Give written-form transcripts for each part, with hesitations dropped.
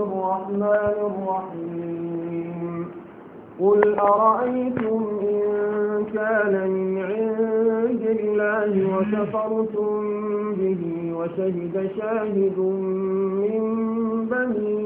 الرحمن الرحيم قل أرأيتم إن كان من عند الله وكفرتم به وشهد شاهد من بني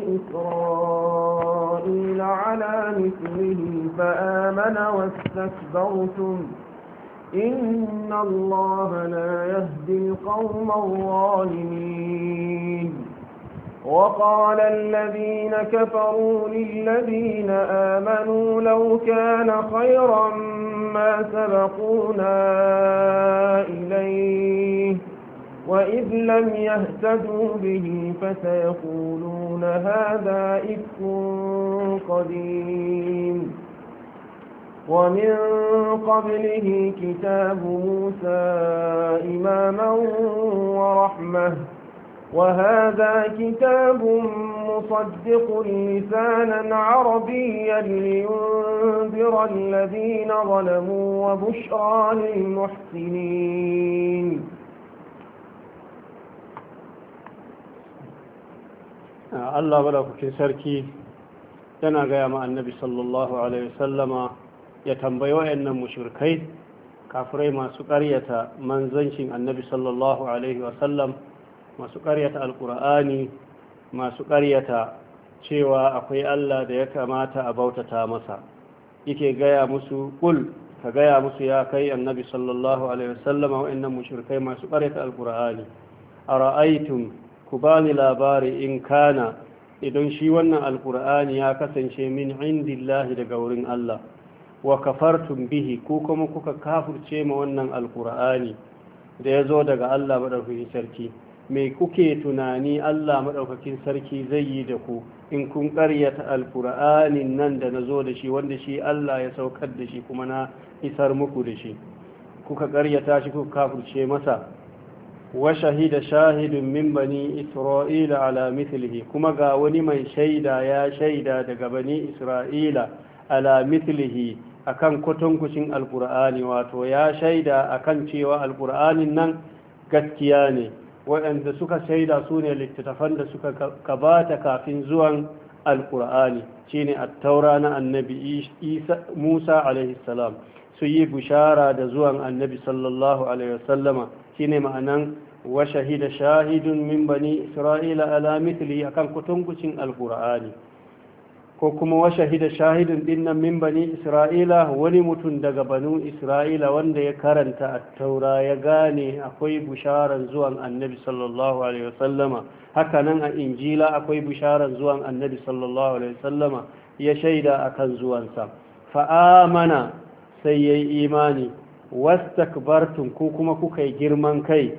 إسرائيل على مثله فآمن واستكبرتم إن الله لا يهدي القوم الظالمين وقال الذين كفروا للذين آمنوا لو كان خيرا ما سبقونا إليه وإذ لم يهتدوا به فسيقولون هذا إفك قديم ومن قبله كتاب موسى إماما ورحمة وهذا كتاب مصدق لسانا عربيا لينذر الذين ظلموا وبشرى للمحسنين Allah madaukakin sarki yana gaya ma annabi sallallahu alaihi wasallama ya tambayi wayannan mushrikai kafirai masu ƙaryata manzancin annabi sallallahu alaihi wasallam masu ƙaryata alƙur'ani masu ƙaryata cewa akwai Allah da ya kamata a bautata masa yake gaya musu kul ka gaya musu ya kai annabi sallallahu alaihi wasallama wayannan mushrikai masu ƙaryata alƙur'ani ara'aytum ku bani labari in kana idan shi wannan alkur'ani ya kasance min indillahi daga wurin Allah wa kafartum bihi ko kuma kuka kafirce ma wannan alkur'ani da ya zo daga Allah madaukakin sarki me kuke tunani Allah madaukakin sarki zai yi da ku in kun ƙaryata alkur'anin nan da na zo da shi wanda shi Allah ya saukar da shi kuma na isar muku da shi kuka ƙaryata shi kuka kafirce masa وشهد شاهد من بني إسرائيل على مثله كما قاوني من شيدا يا شيدا دق بني إسرائيل على مثله أكن كتنكشن القرآن واتو يا شيدا أكن شيوا القرآن نن قتياني وأن سكا شيدا سوني لتتفند سكا كبات كافين زوان القرآن شيني التوراة النبي موسى عليه السلام سيي بشارة زوان النبي صلى الله عليه وسلم shine ma'anan wa shahida shahidun min bani isra'ila ala mithli akan kutungucin alqur'ani ko kuma wa shahida shahidun dinnan min bani isra'ila wani mutum daga banu isra'ila wanda ya karanta at-taura ya gane akwai bisharan zuwan annabi sallallahu alaihi wasallama haka nan a injila akwai bisharan zuwan annabi sallallahu alaihi wasallama ya shaida akan zuwansa fa amana sai yayi imani wastakbartum ko kuma kuka yi girman kai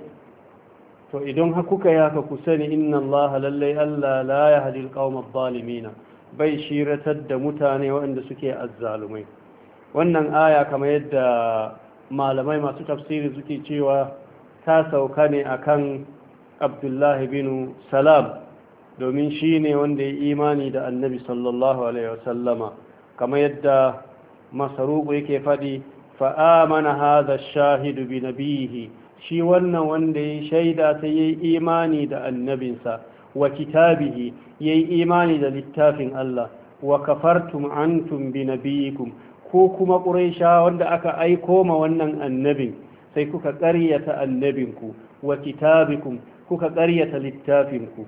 to idan kuka yaka ku sani inna Allah lallai Allah la yahdi alqawma adh-dhalimin bai shiratar da mutane waɗanda suke azzalumai wannan aya kamar yadda malamai masu tafsiri suke cewa ta sauka ne akan Abdullahi bin Salam domin shine wanda ya imani da Annabi sallallahu alaihi wasallama kamar yadda Masruq yake faɗi فآمن هذا الشاهد بنبيه shi wannan wanda ya shaida sai yayi imani da annabinsa wa kitabihi yayi imani da littafin Allah wa kafartum antum bi nabiyikum ko kuma quraisha wanda aka aiko ma wannan annabin sai kuka ƙaryata annabinku wa kitabikum kuka ƙaryata littafinku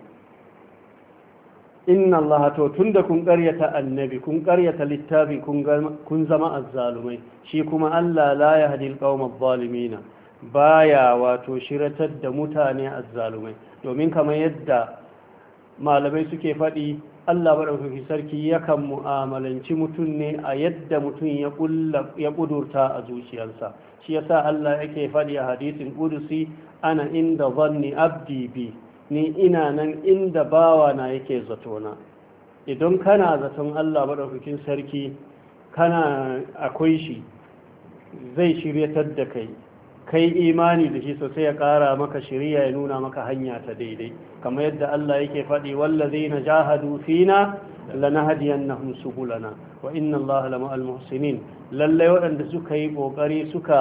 inna Allah to tunda kun ƙaryata annabi kun ƙaryata littafi kun zama azzalumai shi kuma Allah la yahdi alqawma adh-dhalimin baya wato shiratar da mutane azzalumai domin kamar yadda malamai suke faɗi Allah madaukakin sarki yakan mu'amalanci mutum ne a yadda mutum ya kudurta a zuciyarsa shi yasa Allah yake faɗi a hadisin qudusi ana inda zanni abdi bi ni ina nan inda bawa na yake zatona idan kana zaton Allah madaukakin sarki kana akwai shi zai shiryatar da kai imani da shi sosai ya ƙara maka shiriya ya nuna maka hanya ta daidai kamar yadda Allah yake faɗi wallazina jahadu fina lanahdiyannahum subulana wa inna Allaha lama'al muhsinin lalle waɗanda suka yi kokari suka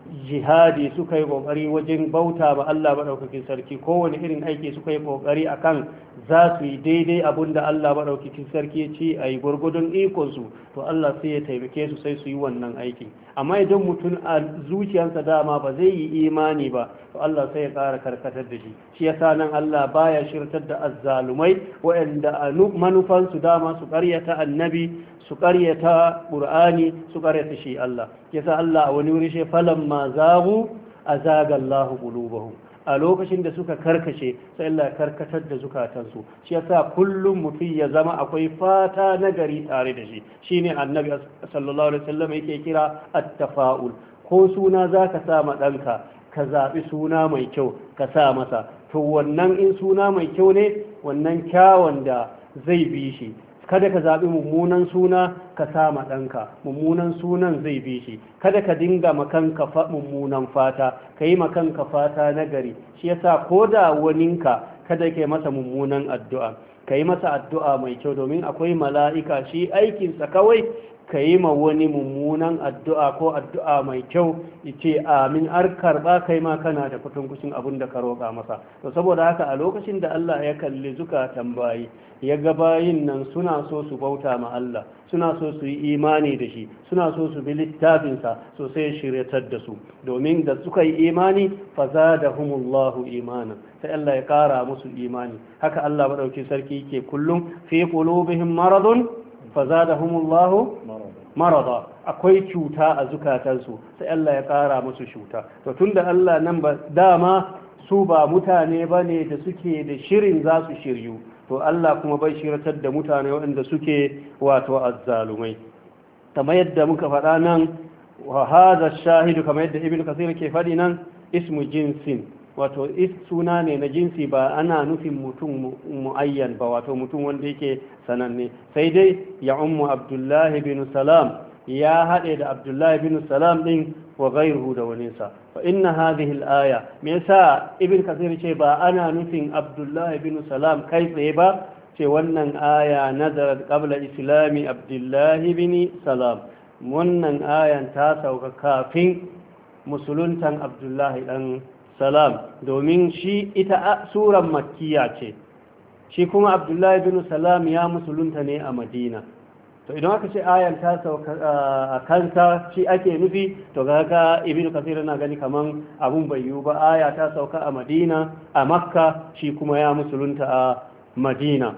jihadi suka yi kokari wajen bauta ba Allah madaukakin sarki kowane irin aiki suka yi kokari akan za su yi daidai abinda Allah madaukakin sarki ya ce a yi gurgudun ikonsu to Allah sai ya taimake su sai su yi wannan aiki amma idan mutum a zuciyarsa dama ba zai yi imani ba to Allah sai ya ƙara karkatar da shi shi yasa nan Allah baya shirtar da azzalumai waɗanda manufansu dama su ƙaryata annabi su ƙaryata ƙur'ani su ƙaryata shi Allah yasa Allah a wani wuri shi falamma zagu azaga Allahu qulubahum a lokacin da suka karkace sai Allah karkatar da zukatansu shi yasa kullum mutum ya zama akwai fata na gari tare da shi shine annabi sallallahu alaihi wasallam yake kira at-tafa'ul ko suna zaka sa ma danka ka zabi suna mai kyau ka sa masa to wannan in suna mai kyau ne wannan kyawun da zai bi shi kada ka zaɓi mummunan suna ka sama ɗanka mummunan sunan zai bi shi kada ka dinga makanka mummunan fata ka yi makanka fata na gari shi yasa ko da waninka kada ka yi masa mummunan addu'a ka yi masa addu'a mai kyau domin akwai mala'ika shi aikinsa kawai ka yi ma wani mummunan addu'a ko addu'a mai kyau ce amin ar karɓa kai ma kana da kutunkushin abin da ka roƙa masa to saboda haka a lokacin da Allah ya kalli zukatan bayi ya ga bayin nan suna so su bauta ma Allah suna so su yi imani da shi suna so su bi littafinsa so sai shiryatar da su domin da suka yi imani fa zadahumullahu imana sai Allah ya kara musu imani haka Allah madauki sarki yake kullum fi qulubihim maradun fa zadahumullahu marada akwai cuta a zukatansu sai Allah ya kara musu cuta to tunda Allah nan ba dama su ba mutane bane da suke da shirin za su shiryu to Allah kuma bai shiratar da mutane waɗanda suke wato azzalumai kamar yadda muka faɗa nan wa hadha shahidu kamar yadda ibnu kasir ke faɗi nan ismu jinsin wato suna ne na jinsi ba ana nufin mutum muayyan ba wato mutum wanda yake sananne sai dai ya ummu abdullahi bin salam ya haɗe da abdullahi bin salam ɗin wa gairuhu da waninsa fa inna hadhihi al-aya me yasa ibn kasir ce ba ana nufin abdullahi bin salam kai tsaye ba ce wannan aya nazarat qabla islami abdullahi bin salam wannan ayan ta sauka kafin musuluntan abdullahi dan salam domin shi ita suran makkiya ce shi kuma abdullahi bin salam ya musulunta ne a madina to idan aka ce ayan ta sauka a kansa shi ake nufi to ga ibnu kasir na gani kaman abun bai yiwu ba aya ta sauka a madina a makka shi kuma ya musulunta a madina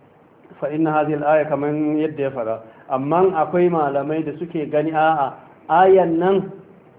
fa inna hadhihi al-aya kaman yadda ya fara amma akwai malamai da suke gani a'a ayan nan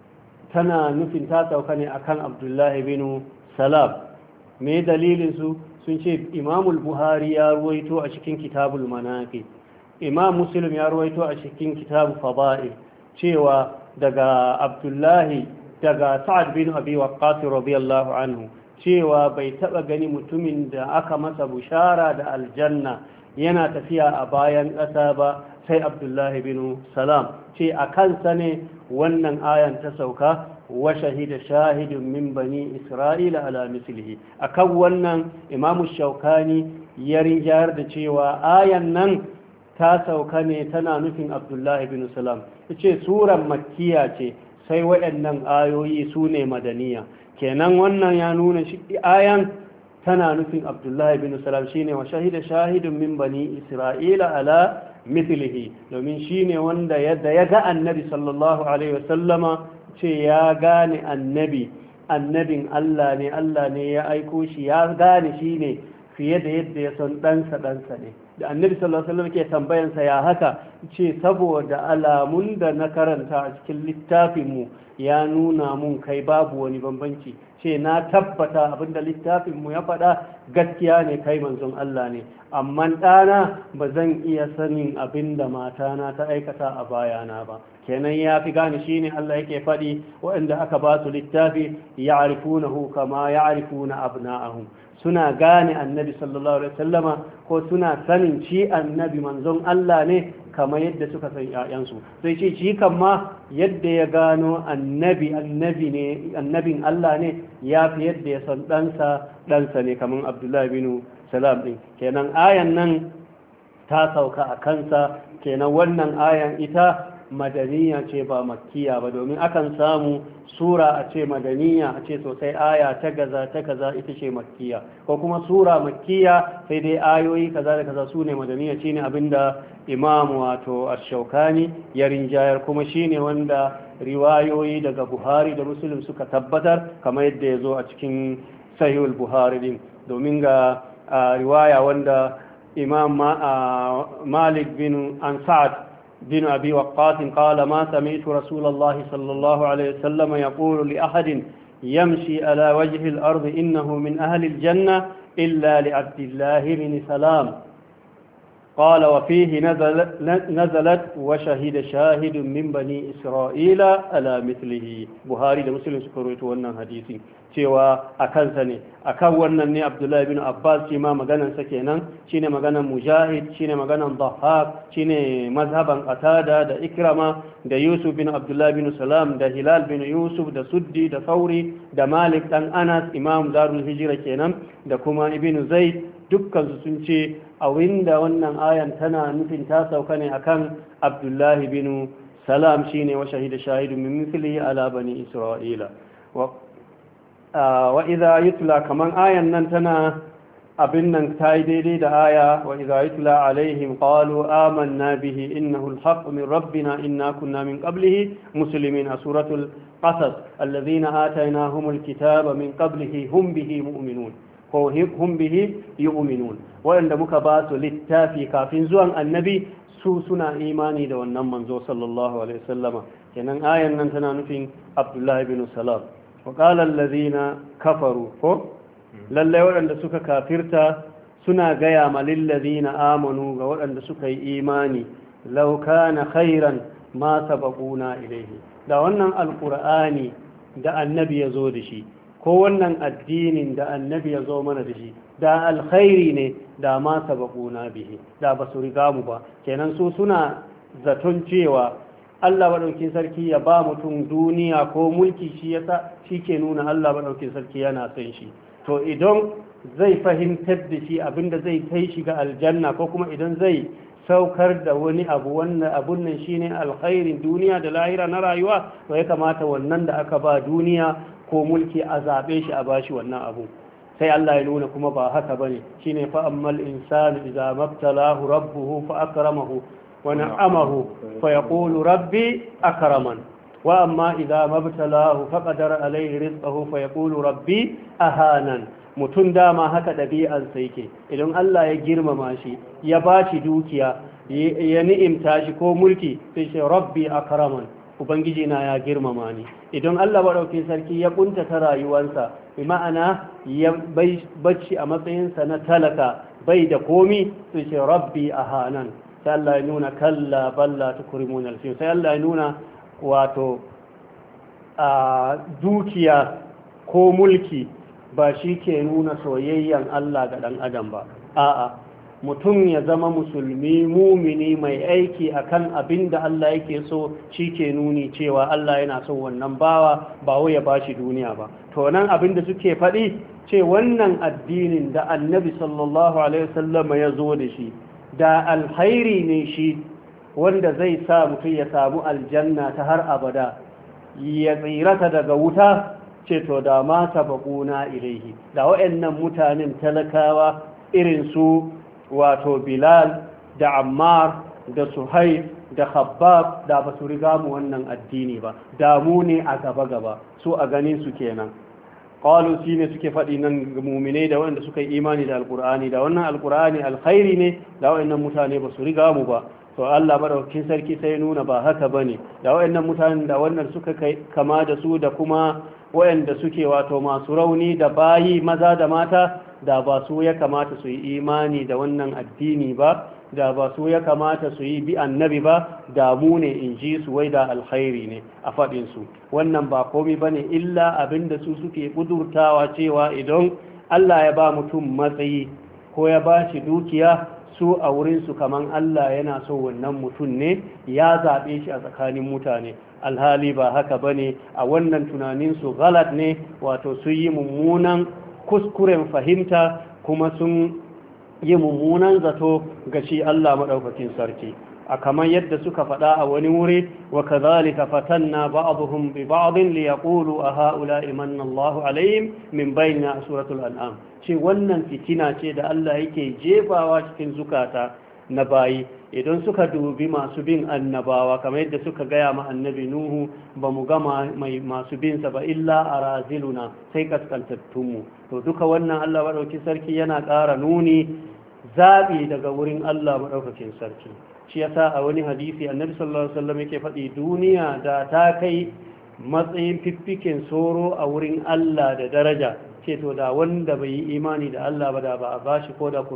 tana nufin ta sauka ne akan abdullahi bin salam me dalilin su sun ce imamul buhari ya ruwaito a cikin kitabul manaqib imam muslim ya ruwaito a cikin kitabu fada'il cewa daga abdullahi daga sa'ad bin abi waqqas radiyallahu anhu cewa bai taba gani mutumin da aka masa bushara da aljanna yana tafiya a bayan ƙasa ba sai abdullahi bin salam ce a kansa ne wannan ayan ta sauka wa shahida shahidun min bani isra'ila ala mislihi akan wannan imamu shaukani ya rinjayar da cewa ayan nan ta sauka ne tana nufin abdullahi bin salam ce suran makkiya ce sai waɗannan ayoyi su ne madaniya kenan wannan ya nuna shi ayan tana nufin abdullahi bin salam shine wa shahida shahidun min bani isra'ila ala mithlihi domin shine wanda yadda ya ga annabi sallallahu alaihi wasallama ce ya gane annabin Allah ne ya aiko shi ya gane shi ne fiye da yadda ya san ɗansa ne da annabi sallallahu alaihi wasallam ke tambayansa ya haka ce saboda alamun da na karanta a cikin littafinmu ya nuna mun kai babu wani bambanci ce na tabbata abinda littafinmu ya faɗa gaskiya ne kai manzon Allah ne amma ɗana ba zan iya sanin abinda matana ta aikata a bayana ba kenan ya fi gane shi ne Allah yake faɗi waɗanda aka ba su littafi ya'rifunahu kama ya'rifuna abna'ahum suna gane annabi sallallahu alaihi wasallama ko suna sanin shi annabi manzon Allah ne kamar yadda suka san ƴaƴansu sai ce shi kan ma yadda ya gano annabin Allah ne ya fi yadda ya san ɗansa ne kamar Abdullahi bin Salam ɗin kenan ayan nan ta sauka a kansa kenan wannan ayan ita madaniya ce ba makkiya ba, domin akan samu sura a ce madaniya a ce sosai aya ta kaza ita ce makkiya, ko kuma sura makkiya sai dai ayoyi kaza da kaza su ne madaniya. shine abinda imam wato ash-Shawkani ya rinjayar, kuma shine wanda riwayoyi daga Buhari da Muslim suka tabbatar, kamar yadda ya zo a cikin Sahihul Buhari din, domin ga riwaya wanda imam Malik bin Sa'ad بن أبي وقاص قال ما سمعت رسول الله صلى الله عليه وسلم يقول لأحد يمشي على وجه الأرض إنه من أهل الجنة إلا لعبد الله بن سلام. قال وفيه نزلت وشهد شاهد من بني إسرائيل على مثله. بخاري da Muslim suka rawaito wannan hadisi cewa akan sa ne, akan wannan ne Abdullah ibn Abbas shi ma maganan sa kenan, shine maganan Mujahid, shine maganan Dhahhak, shine mazhaban Qatada da Ikrama da Yusuf bin Abdullah bin Salam da Hilal bin Yusuf da Suddi da Sauri da Malik dan Anas imam Darul Hijra kenan da kuma Ibn Zaid, dukkan su sun ce a winda wannan ayan tana nufin ta sauka ne akan Abdullahi bin Salam shine wa shahida shahidun min mithlihi ala bani Isra'ila. wa idha yutla, kaman ayan nan tana abin nan ta yi daidai da aya wa idha yutla alaihim qalu amanna bihi innahu alhaq min rabbina inna kunna min qablihi muslimin. a suratul qasas alladhina atainahumul kitaba min qablihi hum bihi mu'minun ko hum bihi yu'minun, wanda muka ba su littafi kafin zuwan annabi su suna imani da wannan manzo sallallahu alaihi wasallama. kenan ayan nan tana nufin Abdullahi bin Salam. wa qala allazina kafaru, ko lallai waɗanda suka kafirta suna gaya ma lillazina amanu ga waɗanda suka yi imani law kana khairan ma sabaquna ilayhi. da wannan alqur'ani da annabi ya zo da shi, ko wannan addinin da annabi ya zo mana da shi, da alkhairi ne da ma sabaquna bihi, da ba su riga mu ba. kenan su suna zaton cewa Allah maɗaukin sarki ya ba mutum duniya ko mulki shi ke nuna Allah maɗaukin sarki yana son shi. to idan zai fahimtar da shi abinda zai kai shi ga aljanna, ko kuma idan zai saukar da wani abu wannan abun nan shine alkhairin duniya da lahira na rayuwa, to ya kamata wannan da aka ba duniya ko mulki a zaɓe shi a bashi wannan abu. sai Allah ya nuna kuma ba haka bane, shine fa ammal insanu idza mabtalahu rabbuhu fa akramahu wa na'amahu fa yaqulu rabbi akraman wa amma idza mabtalahu fa qadara alayhi rizqahu fa yaqulu rabbi ahanan. mutum dama haka ɗabi'ansa yake, idan Allah ya girmama shi ya bashi dukiya ya ni'imta shi ko mulki sai shi rabbi akraman, ubangiji na ya girmama ni. idan Allah maɗaukin sarki ya kuntata rayuwarsa, bi ma'ana ya bacci a matsayinsa na talaka bai da komi, sai ce rabbi ahanan. sai Allah ya nuna kalla balla tukrimun al-yatим. sai Allah ya nuna wato a dukiya ko mulki ba shi ke nuna soyayyan Allah ga ɗan adam ba. a'a, mutum ya zama musulmi mumini mai aiki akan abin da Allah yake so, shi ke nuni cewa Allah yana son wannan bawa, ba wai ya bashi duniya ba. to nan abin da suke faɗi ce wannan addinin da annabi sallallahu alaihi wasallam ya zo da shi da alkhairi ne shi, wanda zai sa mutum ya samu aljanna ta har abada, ya tsirata daga wuta, ce to da ma sabaquna ilaihi, da waɗannan mutanen talakawa irin su wato Bilal da Ammar da Suhaib da Khabbab da ba su riga mu wannan addini ba, da mu ne a gaba su a ganin su kenan. qalu shine suke faɗi nan ga mu'minai da wanda suka yi imani da alqur'ani, da wannan alqur'ani alkhairi ne, da waɗannan mutane ba su riga mu ba. to Allah madaukakin sarki sai nuna ba haka bane, da waɗannan mutanen da wannan suka kai kama da su da kuma waɗanda suke wato masu rauni da bayi maza da mata, da ba su ya kamata su yi imani da wannan addini ba, da ba su ya kamata su yi bi annabi ba, da mu ne in ji su wai da alkhairi ne a faɗinsu. wannan ba komi ba ne illa abinda su suke ƙudurtawa cewa idan Allah ya ba mutum matsayi ko ya ba shi dukiya, su a wurinsu kaman Allah yana so wannan mutum ne ya zaɓe shi a tsakanin mutane. alhali ba haka ba ne, a wannan tunaninsu galat ne, wato sun yi mummunan kuskuren fahimta kuma sun yi mummunan zato ga shi Allah maɗaukakin sarki. a kamar yadda suka faɗa a wani wuri wa kadhalika fatanna ba'dhum bi ba'din li yaqulu a ha'ula'i manna Allahu alaihim min bainina suratul an'am ce wannan fitina ce da Allah yake jefawa cikin zukata na bayi idan suka dubi masu bin annabawa kamar yadda suka gaya ma annabi nuhu ba mu gama mai masu binsa ba illa a raziluna sai kaskantattunmu to duka wannan Allah maɗauki sarki yana ƙara nuni zaɓi daga wurin Allah maɗaukakin sarki shi yasa a wani hadisi annabi sallallahu alaihi wasallam yake faɗi duniya da ta kai matsayin fiffiken soro a wurin Allah da daraja ce to da wanda bai yi imani da Allah ba da ba a bashi ko da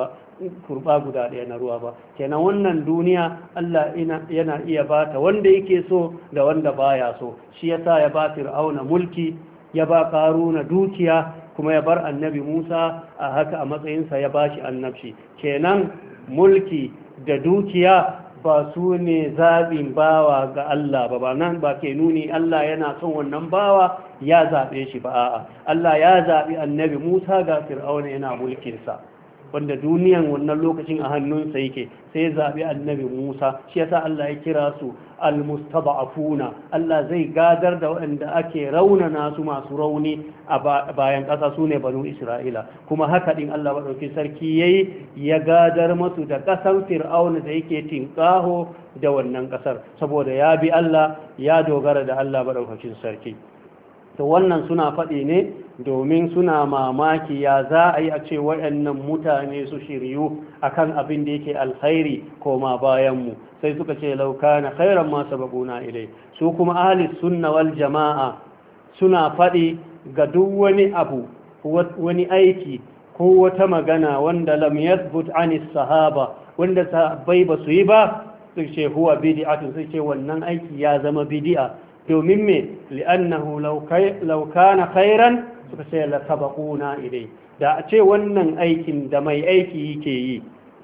kurba guda ɗaya na ruwa ba kenan wannan duniya Allah yana iya bata wanda yake so da wanda baya so shi yasa ya ba fir'auna mulki ya ba karuna dukiya kuma ya bar annabi Musa a haka a matsayinsa ya bashi annabci kenan mulki da dukiya ba su ne zaɓin bawa ga Allah ba nan ba ke nuni Allah yana son wannan bawa ya zaɓe shi ba a'a Allah ya zaɓi annabi Musa ga fir'auna yana mulkinsa wanda duniyan wannan lokacin a hannunsa yake sai ya zaɓi annabi Musa shi yasa Allah ya kira su al-mustada'afuna Allah zai gadar da waɗanda ake raunana su masu rauni a bayan ƙasa su ne banu Isra'ila kuma haka din Allah maɗauki sarki yayi ya gadar masu da ƙasar fir'auna da yake tinƙaho da wannan ƙasar saboda ya bi Allah ya dogara da Allah maɗaukakin sarki to wannan suna faɗi ne domin suna mamaki ya za a yi a ce waɗannan mutane su shiryu akan abin da yake alkhairi koma bayanmu sai suka ce lauka na khairan ma sabaquna ilai su kuma ahli sunna wal jama'a suna faɗi ga duk wani abu wani aiki ko wata magana wanda lam yathbut anis sahaba wanda sahabbai ba su yi ba su ce huwa bid'atun sai ce wannan aiki ya zama bid'a domin me li'annahu law kana khairan suka ce la sabaquna ilai da a ce wannan aikin da mai aiki yake yi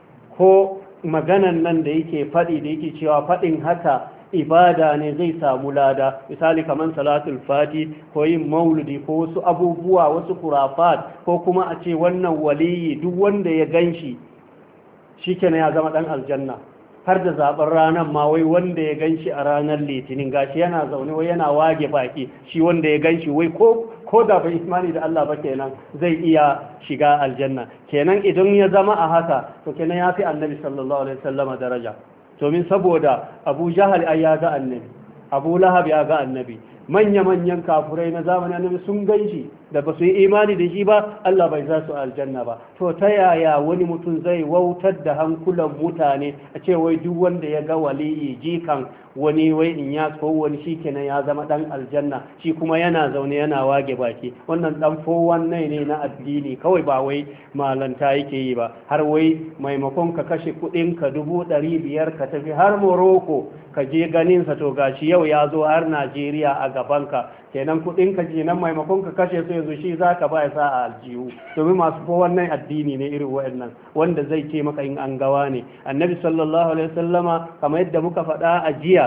ko maganan nan da yake faɗi da yake cewa faɗin haka ibada ne zai samu lada misali kamar salatul fati ko yin maulidi ko wasu abubuwa wasu kurafat ko kuma a ce wannan waliyi duk wanda ya ganshi shikenan ya zama dan aljanna har da zaben ranar ma wai wanda ya ganshi a ranar litinin gashi yana zaune wai yana wage baki shi wanda ya ganshi wai ko da bai imani da Allah ba kenan zai iya shiga aljanna kenan idan ya zama a haka to kenan ya fi annabi sallallahu alaihi wasallam daraja domin saboda Abu Jahal ai ya ga annabi Abu Lahab ya ga annabi manya-manyan kafurai na zamanin annabi sun ganshi da ba su yi imani da shi ba Allah bai za su aljanna ba to ta yaya wani mutum zai wautar da hankulan mutane a ce wai duk wanda ya ga waliyi jikan wani wai in ya ko wani shi kenan ya zama dan aljanna shi kuma yana zaune yana wage baki wannan dan fowan nai ne na addini kawai ba wai malanta yake yi ba har wai maimakon ka kashe kudin ka 500 ka tafi har Morocco ka je ganin sa to gashi yau ya zo har Najeriya a gabanka kenan kudin ka kenan maimakon ka kashe su yanzu shi zaka ba ya sa a aljihu domin masu ko wannan addini ne irin waɗannan wanda zai ce maka in an gawa ne annabi sallallahu alaihi wasallama kamar yadda muka faɗa a jiya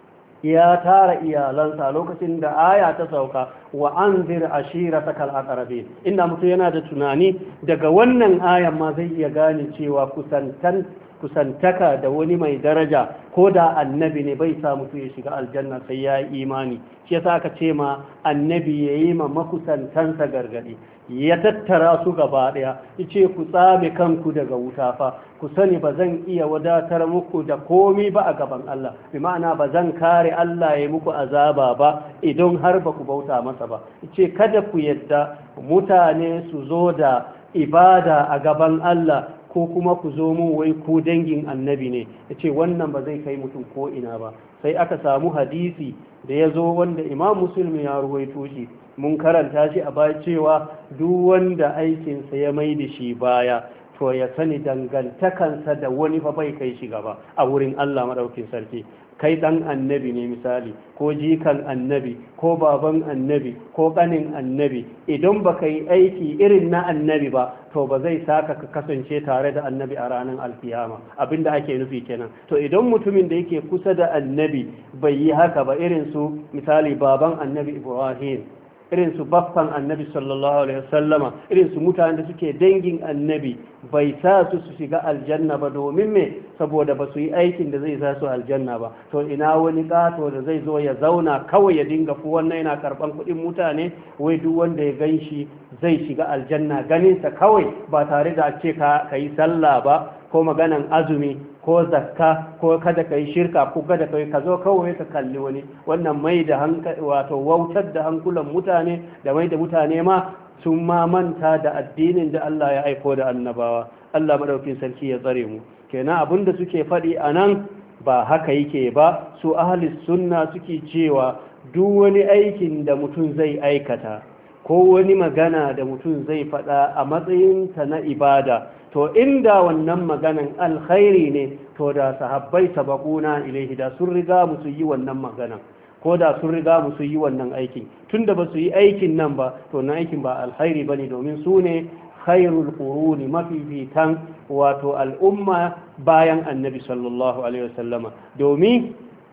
ya tara iyalansa lokacin da aya ta sauka wa anzir ashiratakal aqrabin inda mutum yana da tunani daga wannan ayan ma zai iya gane cewa kusantaka da wani mai daraja ko da annabi ne bai sa mutu ya shiga aljanna sai ya yi imani shi yasa aka ce ma annabi ya yi ma makusantansa gargadi ya tattara su gaba daya yace ku tsame kanku daga wuta fa ku sani ba zan iya wadatar muku da komi ba a gaban Allah bi ma'ana ba zan kare Allah ya muku azaba ba idan har ba ku bauta masa ba yace kada ku yadda mutane su zo da ibada a gaban Allah ko kuma ku zo mun wai ku dangin annabi ne ya ce wannan ba zai kai mutum ko ina ba sai aka samu hadisi da ya zo wanda imam musulmi ya ruwaito shi mun karanta shi a baya cewa duk wanda aikinsa ya mai da shi baya to ya sani dangantakansa da wani fa bai kai shi gaba a wurin Allah madaukin sarki kai dan annabi ne misali ko jikan annabi ko baban annabi ko kanin annabi idan baka yi aiki irin na annabi ba to ba zai saka ka kasance tare da annabi a ranar alkiyama abinda ake nufi kenan to idan mutumin da yake kusa da annabi bai yi haka ba irin su misali baban annabi Ibrahim irin su baffan annabi sallallahu alaihi wasallama, irin su mutanen da suke dangin annabi, bai sa su shiga aljanna ba. Domin me? saboda ba su yi aikin da zai sa su aljanna ba. To ina wani kato da zai zo ya zauna kawai ya dinga fu wannan yana karban kuɗin mutane, wai duk wanda ya gan shi zai shiga aljanna ganinsa kawai, ba tare da ce ka yi sallah ba, ko maganan azumi, ko zakka, ko kada ka yi shirka, ko kada ka zo kawai ka kalli wani. Wannan mai da hankali, wato wautar da hankulan mutane, da mai da mutane ma sun ma manta da addinin da Allah ya aiko da annabawa. Allah madaukin sarki ya tsare mu. Kenan abin da suke faɗi a nan ba haka yake ba. Su ahli sunna suke cewa duk wani aikin da mutum zai aikata, ko wani magana da mutum zai faɗa a matsayinta na ibada, to inda wannan maganan alkhairi ne, to da sahabbai sabaquna ilaihi, da sun riga mu su yi wannan maganan, ko da sun riga mu su yi wannan aikin. Tunda ba su yi aikin nan ba, to na aikin ba alkhairi bane, domin su ne khairul quruni, mafifitan wato al'umma bayan annabi sallallahu alaihi wasallama. Domin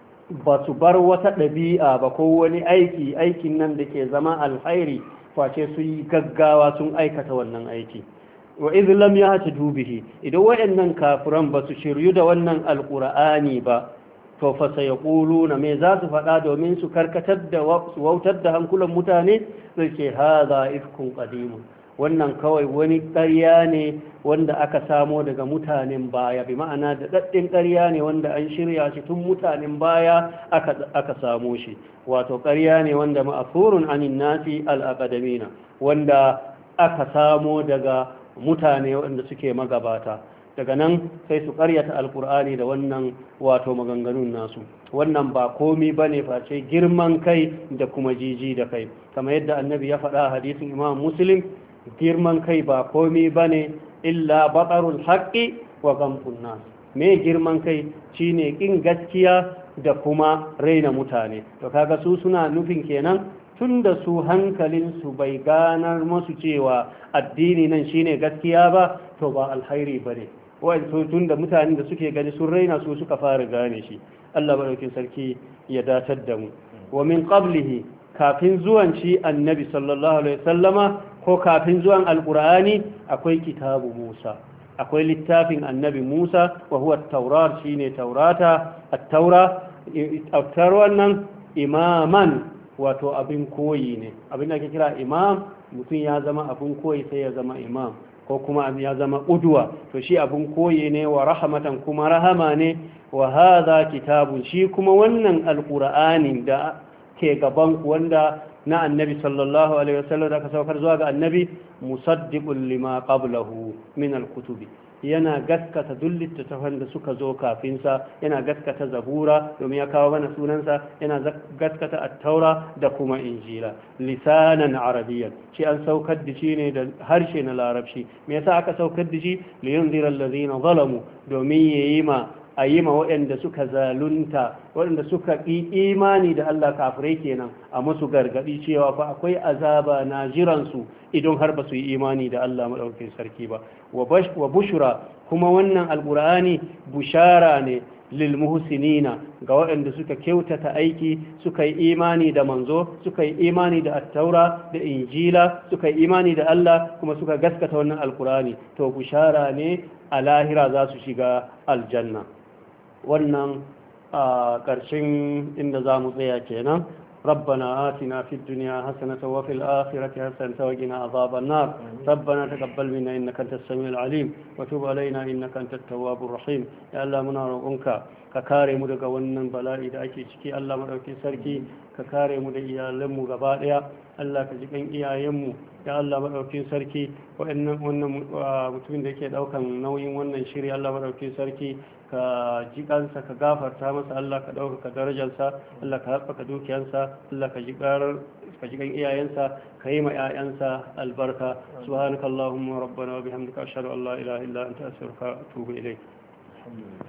ba su bar wata ɗabi'a ba ko wani aikin nan da ke zama alkhairi face su yi gaggawa sun aikata wannan aiki. Wa idh lam yahtadu bihi, idan wayannan kafiran ba su shiryu da wannan alqur'ani ba, to fa sayaquluna, me za su faɗa domin su karkatar da su wautar da hankulan mutane? Sai ce hadha ifkun qadim, wannan kawai wani ƙarya ne wanda aka samo daga mutanen baya, bi ma'ana da daddin ƙarya ne wanda an shirya shi tun mutanen baya aka samo shi. Wato ƙarya ne wanda ma'thurun anin nasi al-aqdamina, wanda aka samo daga mutane wanda suke magabata. Daga nan sai su karyata alkur'ani da wannan wato maganganun nasu. Wannan ba komi bane face girman kai da kuma jiji da kai, kamar yadda annabi ya faɗa hadisin imam muslim, girman kai ba komi bane illa batarul haqqi wa gamtun nas. Me girman kai? Shine kin gaskiya da kuma raina mutane. To kaga su suna nufin kenan tun da su hankalinsu bai ganar masu cewa addini nan shine gaskiya ba, to ba alhairi ba ne. Tun da mutane da suke gani sun raina su suka fara gane shi. Allah maɗaukin sarki ya datar da mu. Wa min qablihi, kafin zuwan shi annabi sallallahu alaihi wasallama, ko kafin zuwan alqur'ani, akwai kitabu Musa, akwai littafin annabi Musa, wa huwa at-taurat, shine taurata. At-taura wannan imaman, wato abin koyi ne. Abin da ake kira imam, mutum ya zama abin koyi sai ya zama imam, ko kuma ya zama udwa, to shi abin koyi ne. Wa rahmatan, kuma rahama ne. Wa hadha kitabun, shi kuma wannan alqur'ani da ke gaban wanda na annabi sallallahu alaihi wasallam da aka saukar zuwa ga annabi, musaddiqun lima qablahu min alkutubi, yana gaskata duk littattafan da suka zo kafinsa, yana gaskata zabura domin ya kawo mana sunansa, yana gaskata attaura da kuma injila. Lisanan arabiyyan, shi an saukar da shi ne da harshe na larabci. Me yasa aka saukar da shi? liyunzira allazina zalamu, domin a yi ma waɗanda suka zalunta, waɗanda suka ƙi imani da Allah, kafirai kenan, a musu gargaɗi cewa fa akwai azaba na jiransu idan har ba su yi imani da Allah maɗaukin sarki ba. Wa bushra, kuma wannan alƙur'ani bushara ne lil muhsinina, ga waɗanda suka kyautata aiki, suka yi imani da manzo, suka yi imani da attaura da injila, suka yi imani da Allah, kuma suka gaskata wannan alƙur'ani, to bushara ne a lahira za su shiga aljanna. Wannan a ƙarshen inda za mu tsaya kenan. ربنا آتنا في الدنيا حسنة وفي الآخرة حسنة وقنا عذاب النار. ربنا تقبل منا إنك أنت السميع العليم وتب علينا إنك أنت التواب الرحيم. يا الله منا روقنك ككاري mu daga wannan bala'i da ake ciki. Allah madaukakin sarki ka kare mu da iyalanmu gaba daya. Allah ka ji kan iyayenmu. Ya Allah madaukakin sarki wannan mutumin da yake daukan nauyin wannan shiri, Allah madaukakin sarki ka ji kansa, ka gafarta masa, Allah ka ɗaukaka darajarsa, Allah ka haɓaka dukiyarsa, Allah ka ji kan iyayensa, ka yi ma 'ya'yansa albarka. subhanakallahumma rabbana wa bihamdika ashhadu an la ilaha illa anta astaghfiruka wa atubu ilayk.